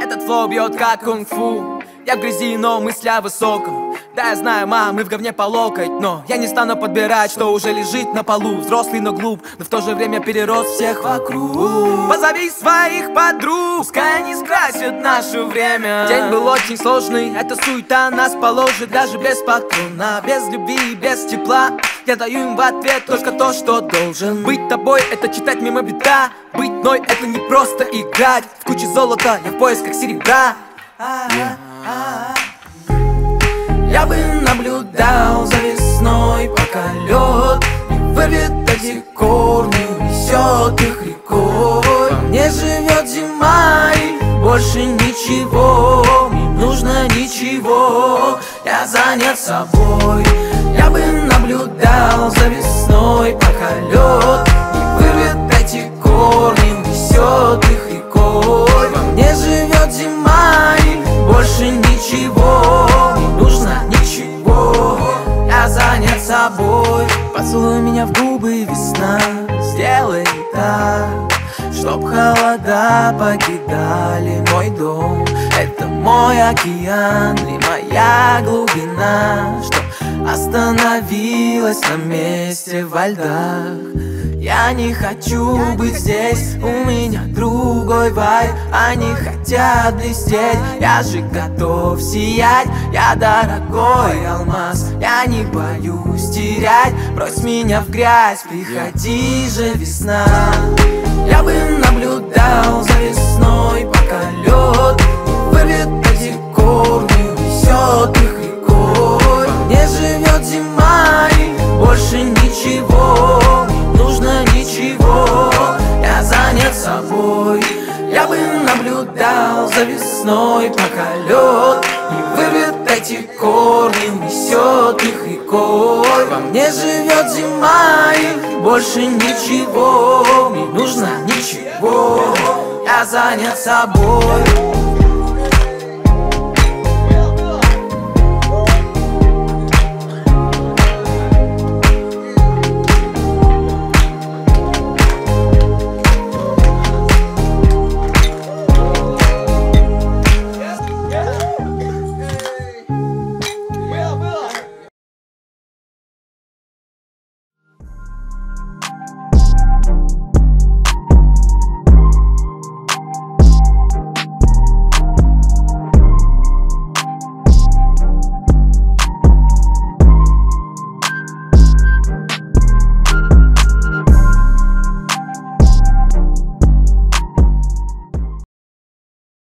Этот флоу бьет как кунг-фу. Я в грязи, но мысли о высоком. Да, я знаю, мам, мы в говне по локоть, но я не стану подбирать, что уже лежит на полу. Взрослый, но глуп, но в то же время перерос всех вокруг. Позови своих подруг, пускай они скрасят наше время. День был очень сложный, эта суета нас положит. Даже без патрона, без любви и без тепла. Я даю им в ответ только то, что должен. Быть тобой — это читать мимо бита. Быть мной — это не просто играть. В куче золота я в поисках серебра. Я бы наблюдал за весной, пока лед не вырвет эти корни, унесет их рекой. Во мне живет зима и больше ничего, не нужно ничего, я занят собой. Я бы наблюдал за весной, пока лед не вырвет эти корни, унесет их рекой. Во мне живет зима и больше ничего, не нужно ничего, я занят собой. Поцелуй меня в губы, весна, сделай так, чтоб холода покидали мой дом. Это мой океан и моя глубина, что остановилась на месте во льдах. Я не хочу быть здесь, у меня другой вайб. Они хотят блестеть, я же готов сиять. Я дорогой алмаз, я не боюсь терять. Брось меня в грязь, приходи же, весна. Я бы наблюдал за весной, пока лед не вырвет эти корни, унесет их рекой. Во мне живет зима и больше ничего, не нужно ничего, я занят собой. Я бы наблюдал за весной, пока лед не вырвет эти корни, унесет их рекой. Во мне живет зима и больше ничего, не нужно ничего, я занят собой.